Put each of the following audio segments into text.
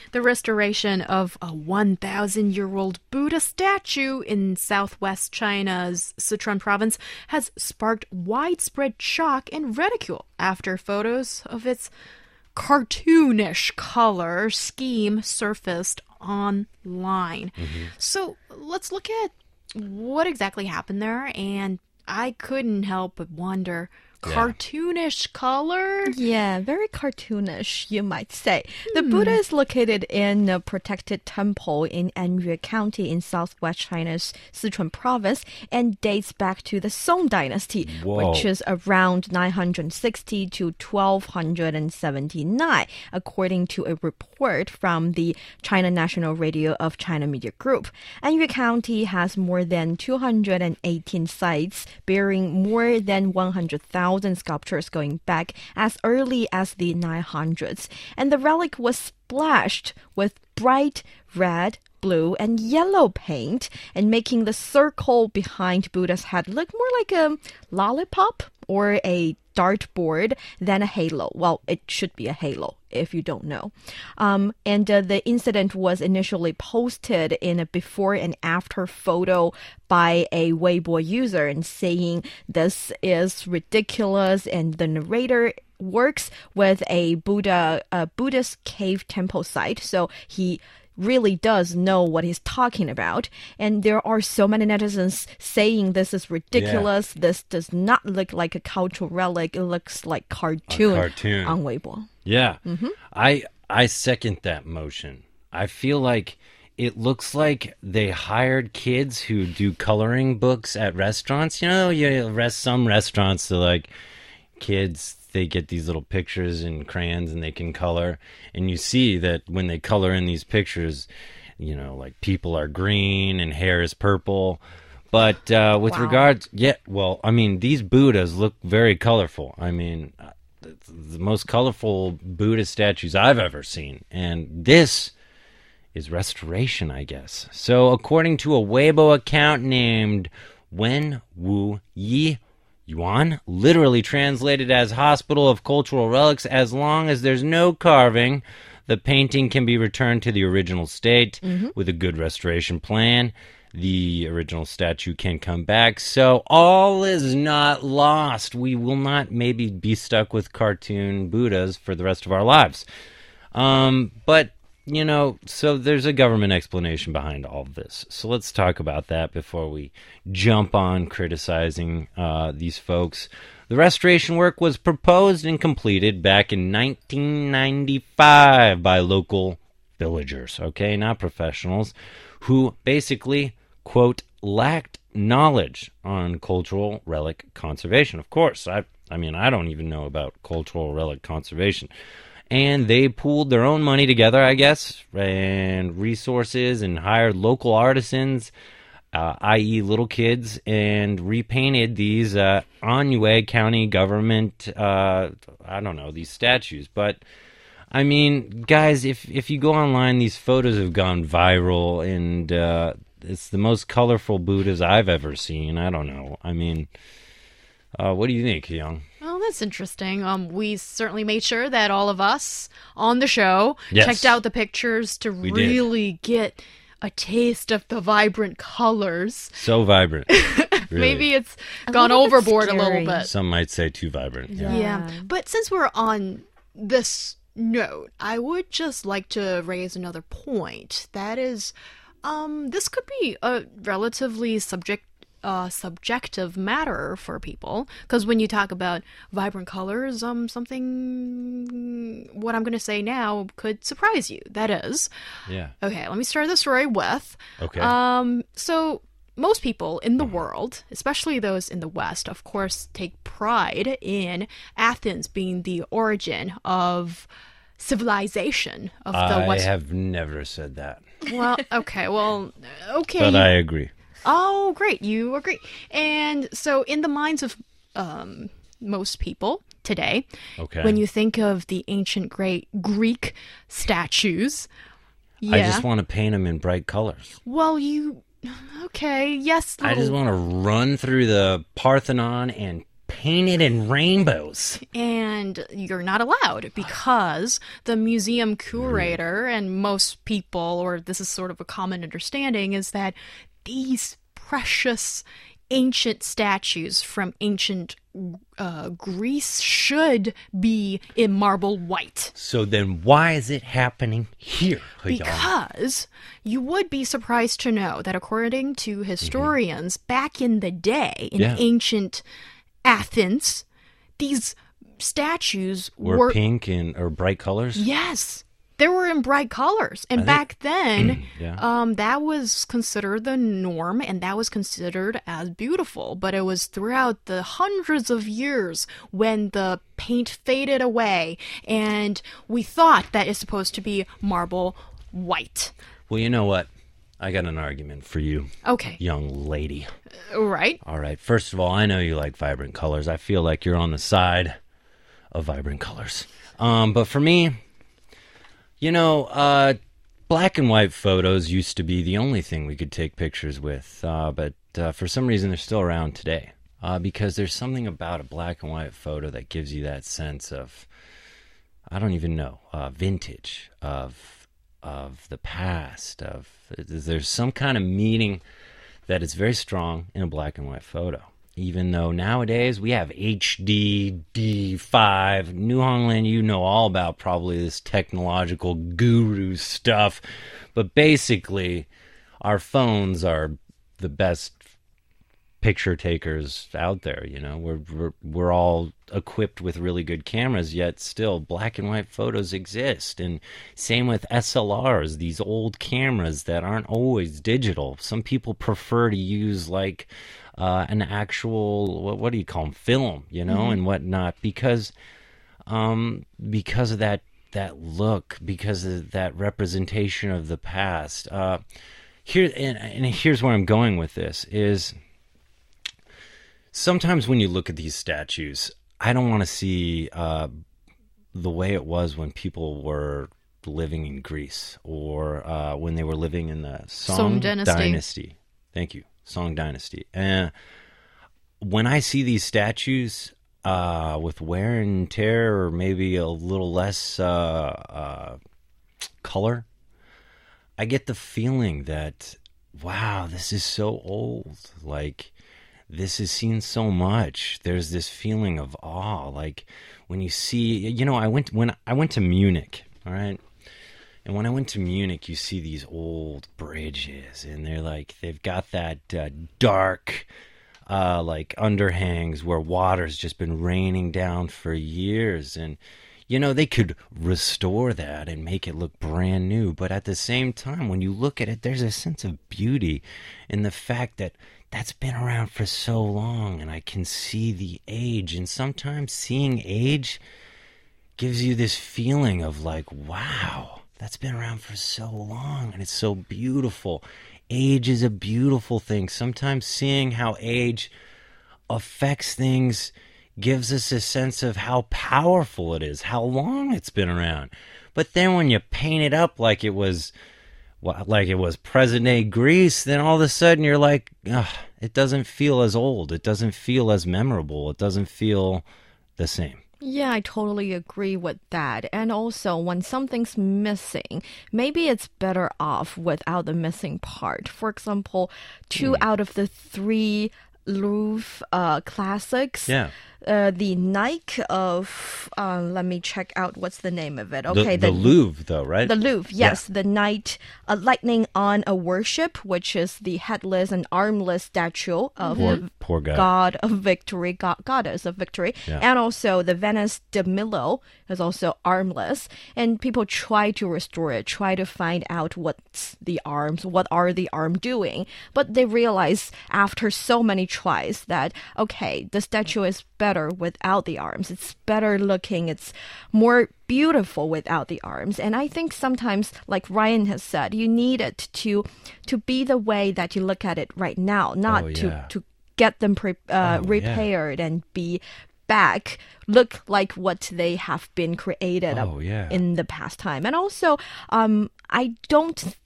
The restoration of a 1,000-year-old Buddha statue in southwest China's Sichuan province has sparked widespread shock and ridicule after photos of its cartoonish color scheme surfaced online. So let's look at what exactly happened there, and I couldn't help but wonder, cartoonish color? Yeah, very cartoonish, you might say. The Buddha is located in a protected temple in Anyue County in southwest China's Sichuan province and dates back to the Song Dynasty, which is around 960 to 1279, according to a report from the China National Radio of China Media Group. Anyue County has more than 218 sites bearing more than 100,000 sculptures going back as early as the 900s, and the relic was splashed with bright red, blue, and yellow paint, and making the circle behind Buddha's head look more like a lollipop or a dartboard than a halo. Well, it should be a halo if you don't know. The incident was initially posted in a before and after photo by a Weibo user and saying this is ridiculous, and the narrator works with a Buddhist cave temple site, so he really does know what he's talking about. And there are so many netizens saying this is ridiculous. Yeah. This does not look like a cultural relic. It looks like cartoon on Weibo. Yeah. I second that motion. I feel like it looks like they hired kids who do coloring books at restaurants. You know, some restaurants, they're like, kids, they get these little pictures in crayons and they can color. And you see that when they color in these pictures, you know, like people are green and hair is purple. But with regards, these Buddhas look very colorful. I mean, the most colorful Buddha statues I've ever seen. And this is restoration, I guess. So according to a Weibo account named Wen Wu Yi Yuan, literally translated as Hospital of Cultural Relics, as long as there's no carving, the painting can be returned to the original state with a good restoration plan. The original statue can come back. So all is not lost. We will not maybe be stuck with cartoon Buddhas for the rest of our lives. But you know, so there's a government explanation behind all of this. So let's talk about that before we jump on criticizing these folks. The restoration work was proposed and completed back in 1995 by local villagers, okay, not professionals, who basically, quote, lacked knowledge on cultural relic conservation. Of course, I mean, I don't even know about cultural relic conservation. And they pooled their own money together, I guess, and resources, and hired local artisans, i.e. little kids, and repainted these Anyue County government, these statues. But, I mean, guys, if you go online, these photos have gone viral, and it's the most colorful Buddhas I've ever seen. I don't know. I mean, what do you think, Young? Well, that's interesting. We certainly made sure that all of us on the show checked out the pictures to really get a taste of the vibrant colors. So vibrant. Really. Maybe it's gone overboard a little bit. Some might say too vibrant. Yeah. But since we're on this note, I would just like to raise another point. That is, this could be a relatively subjective matter for people, because when you talk about vibrant colors, what I'm going to say now could surprise you. That is, okay, let me start the story with, so most people in the world, especially those in the West, of course, take pride in Athens being the origin of civilization of the West. I have never said that. Well, okay. But I agree. Oh, great. You agree. And so in the minds of most people today, when you think of the ancient Greek statues, I just want to paint them in bright colors. Well, okay, yes. I just want to run through the Parthenon and painted in rainbows. And you're not allowed because the museum curator and most people, or this is sort of a common understanding, is that these precious ancient statues from ancient Greece should be in marble white. So then why is it happening here? Because you would be surprised to know that according to historians, back in the day, in ancient Athens, these statues were pink or bright colors? Yes. They were in bright colors. And back then, that was considered the norm, and that was considered as beautiful. But it was throughout the hundreds of years when the paint faded away, and we thought that it's supposed to be marble white. Well, you know what? I got an argument for you. Okay. Young lady. Right. All right. First of all, I know you like vibrant colors. I feel like you're on the side of vibrant colors. But for me, you know, black and white photos used to be the only thing we could take pictures with, but for some reason they're still around today, because there's something about a black and white photo that gives you that sense of, I don't even know, vintage, of the past, there's some kind of meaning that is very strong in a black and white photo. Even though nowadays we have HD, D5, New Hongland, you know all about probably this technological guru stuff. But basically, our phones are the best picture takers out there. You know, we're all equipped with really good cameras, yet still black and white photos exist. And same with SLRs, these old cameras that aren't always digital. Some people prefer to use like an actual, what do you call them, film, you know, and whatnot, because of that look, because of that representation of the past. Here's where I'm going with this is, sometimes when you look at these statues, I don't want to see the way it was when people were living in Greece, or when they were living in the Song Dynasty. Thank you. Song Dynasty. And when I see these statues with wear and tear, or maybe a little less color, I get the feeling that, wow, this is so old. Like, this has seen so much. There's this feeling of awe. Like when you see, you know, when I went to Munich, all right? And when I went to Munich, you see these old bridges, and they've got that dark, like underhangs where water's just been raining down for years. And, you know, they could restore that and make it look brand new. But at the same time, when you look at it, there's a sense of beauty in the fact that that's been around for so long, and I can see the age. And sometimes seeing age gives you this feeling of like, wow, that's been around for so long, and it's so beautiful. Age is a beautiful thing. Sometimes seeing how age affects things gives us a sense of how powerful it is, how long it's been around. But then when you paint it up like it was present-day Greece, then all of a sudden you're like, it doesn't feel as old. It doesn't feel as memorable. It doesn't feel the same. Yeah, I totally agree with that. And also, when something's missing, maybe it's better off without the missing part. For example, 2 out of the 3 Louvre classics. Yeah. The Nike of, let me check out what's the name of it. Okay, the Louvre, though, right? The Louvre, yes. Yeah. The Night, Lightning on a Worship, which is the headless and armless statue of the poor guy. God of Victory, goddess of victory. Yeah. And also the Venice de Milo is also armless. And people try to restore it, try to find out what's the arms, what are the arm doing. But they realize after so many tries that, okay, the statue is better without the arms. It's better looking. It's more beautiful without the arms. And I think sometimes, like Ryan has said, you need it to be the way that you look at it right now, not to get them repaired and be back, look like what they have been created in the past time. And also, I don't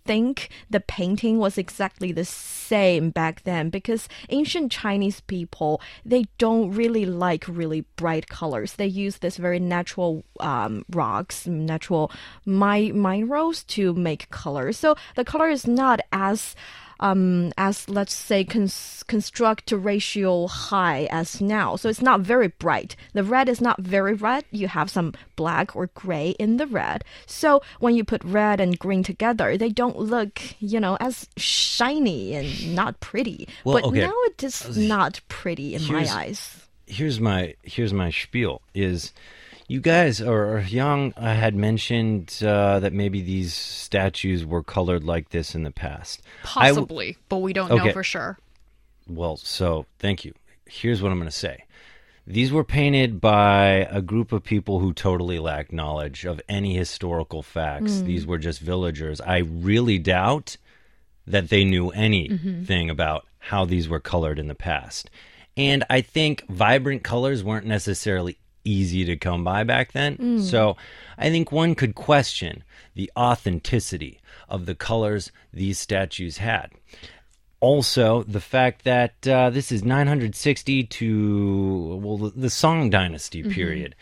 think the painting was exactly the same back then, because ancient Chinese people, they don't really like really bright colors. They use this very natural rocks, natural minerals to make color. So the color is not as let's say construct ratio high as now. So it's not very bright. The red is not very red. You have some black or gray in the red. So when you put red and green together, they don't look, as shiny and not pretty. Well, but okay. now it is not pretty in my eyes. Here's my spiel is, you guys, or Yang had mentioned that maybe these statues were colored like this in the past. Possibly, but we don't know for sure. Well, so thank you. Here's what I'm going to say. These were painted by a group of people who totally lacked knowledge of any historical facts. These were just villagers. I really doubt that they knew anything about how these were colored in the past. And I think vibrant colors weren't necessarily easy to come by back then. So I think one could question the authenticity of the colors these statues had. Also, the fact that this is 960 to, the Song Dynasty period.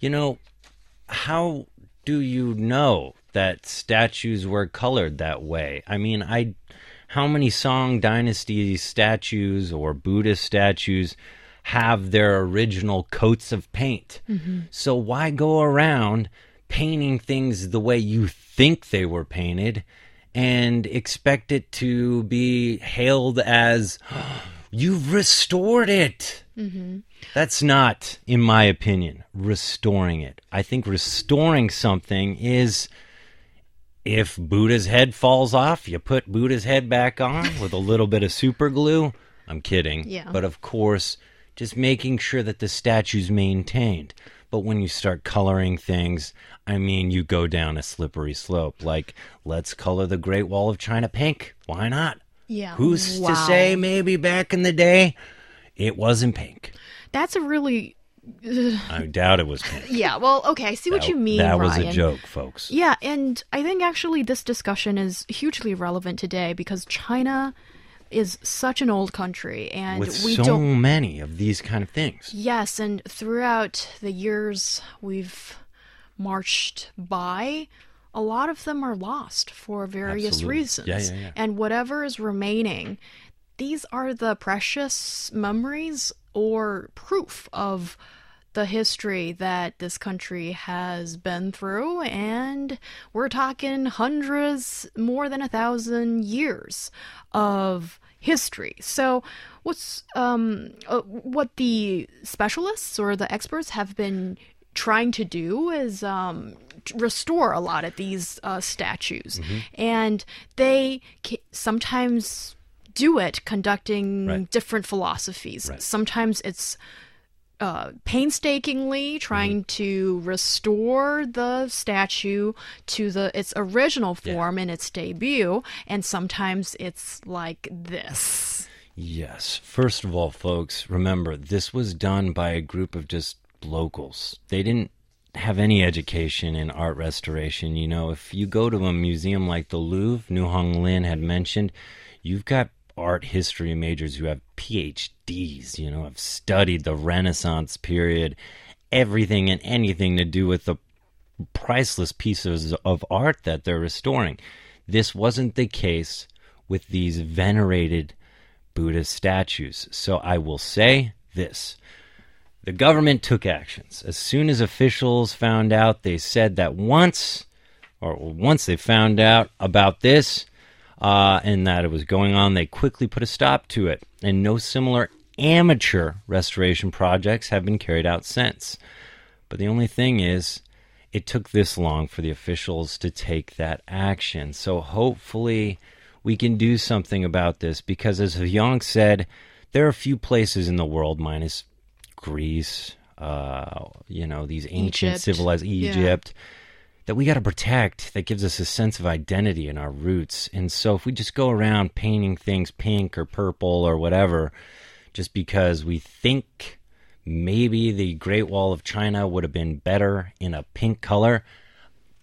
How do you know that statues were colored that way? I mean, how many Song Dynasty statues or Buddhist statues have their original coats of paint? So why go around painting things the way you think they were painted and expect it to be hailed as, you've restored it? That's not, in my opinion, restoring it. I think restoring something is, if Buddha's head falls off, you put Buddha's head back on with a little bit of super glue. I'm kidding. Yeah. But of course, just making sure that the statue's maintained. But when you start coloring things, I mean, you go down a slippery slope. Like, let's color the Great Wall of China pink. Why not? Yeah. Who's to say maybe back in the day it wasn't pink? That's a really... I doubt it was pink. Yeah, well, okay, I see what you mean, That Ryan. was a joke, folks. Yeah, and I think actually this discussion is hugely relevant today because China is such an old country, and With we so don't... many of these kind of things. Yes, and throughout the years we've marched by, a lot of them are lost for various Absolutely. reasons. Yeah. And whatever is remaining, these are the precious memories or proof of the history that this country has been through, and we're talking hundreds, more than 1,000 years of history. So what the specialists or the experts have been trying to do is restore a lot of these statues, and they sometimes do it conducting different philosophies. Sometimes it's painstakingly trying to restore the statue to its original form in its debut, and sometimes it's like this. Yes. First of all, folks, remember, this was done by a group of just locals. They didn't have any education in art restoration. If you go to a museum like the Louvre, New Hong Lin had mentioned, you've got art history majors who have PhDs, have studied the Renaissance period, everything and anything to do with the priceless pieces of art that they're restoring. This wasn't the case with these venerated Buddhist statues. So I will say this. The government took actions. As soon as officials found out, they said that once they found out about this, and that it was going on, they quickly put a stop to it. And no similar amateur restoration projects have been carried out since. But the only thing is, it took this long for the officials to take that action. So hopefully we can do something about this, because as Yang said, there are a few places in the world, minus Greece, these ancient civilized Egypt, that we got to protect, that gives us a sense of identity and our roots. And so if we just go around painting things pink or purple or whatever, just because we think maybe the Great Wall of China would have been better in a pink color,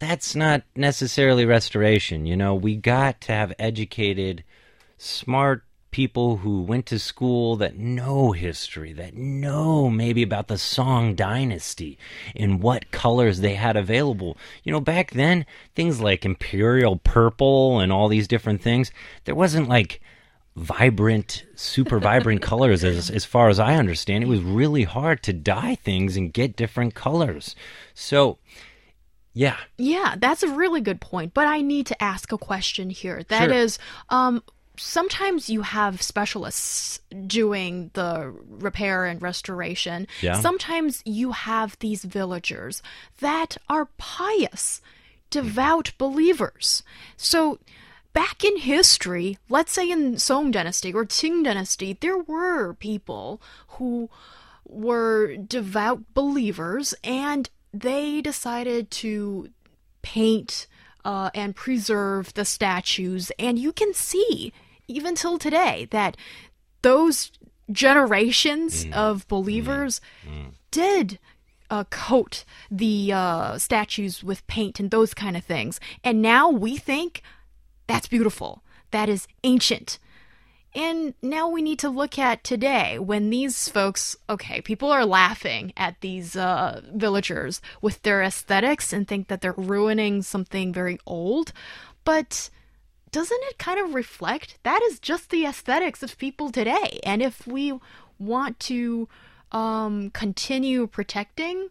that's not necessarily restoration. You know, we got to have educated, smart people who went to school that know history, that know maybe about the Song Dynasty and what colors they had available. You know, back then, things like imperial purple and all these different things, there wasn't like vibrant, super vibrant colors as far as I understand. It was really hard to dye things and get different colors. So, yeah. Yeah, that's a really good point. But I need to ask a question here. That Sure. is, sometimes you have specialists doing the repair and restoration. Yeah. Sometimes you have these villagers that are pious, devout believers. So back in history, let's say in Song Dynasty or Qing Dynasty, there were people who were devout believers and they decided to paint and preserve the statues. And you can see, even till today, that those generations of believers did coat the statues with paint and those kind of things. And now we think that's beautiful. That is ancient. And now we need to look at today when these folks, okay, people are laughing at these villagers with their aesthetics and think that they're ruining something very old. But doesn't it kind of reflect that is just the aesthetics of people today? And if we want to continue protecting,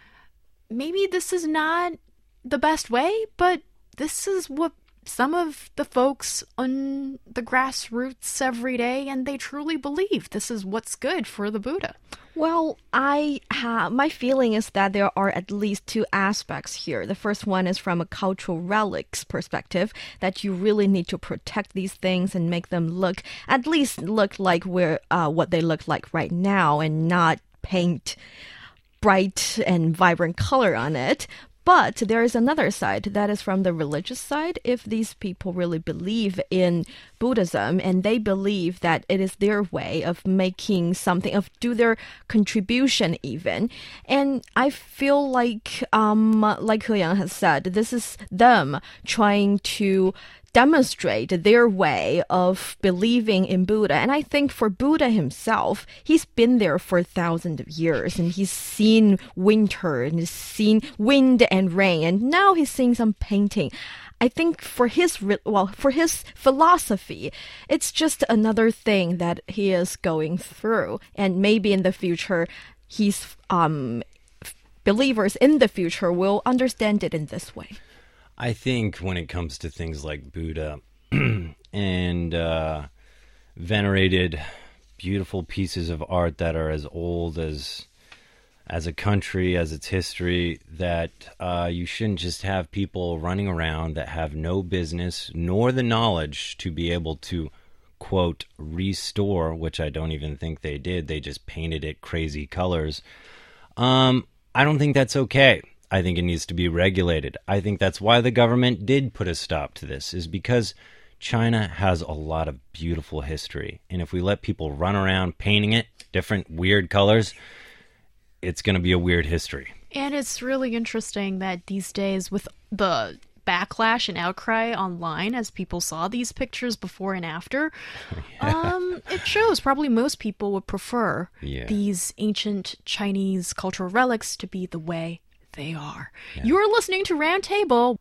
maybe this is not the best way, but this is what some of the folks on the grassroots every day, and they truly believe this is what's good for the Buddha. Well, my feeling is that there are at least two aspects here. The first one is from a cultural relics perspective, that you really need to protect these things and make them look like what they look like right now, and not paint bright and vibrant color on it. But there is another side, that is from the religious side. If these people really believe in Buddhism and they believe that it is their way of making something, of do their contribution even. And I feel like He Yang has said, this is them trying to demonstrate their way of believing in Buddha. And I think for Buddha himself, he's been there for thousands of years, and he's seen winter and he's seen wind and rain, and now he's seeing some painting. I think for his philosophy, it's just another thing that he is going through, and maybe in the future, his believers in the future will understand it in this way. I think when it comes to things like Buddha and venerated, beautiful pieces of art that are as old as a country, as its history, that you shouldn't just have people running around that have no business nor the knowledge to be able to, quote, restore, which I don't even think they did. They just painted it crazy colors. I don't think that's okay. I think it needs to be regulated. I think that's why the government did put a stop to this, is because China has a lot of beautiful history. And if we let people run around painting it different weird colors, it's going to be a weird history. And it's really interesting that these days, with the backlash and outcry online as people saw these pictures before and after, it shows probably most people would prefer these ancient Chinese cultural relics to be the way they are. You're listening to Roundtable.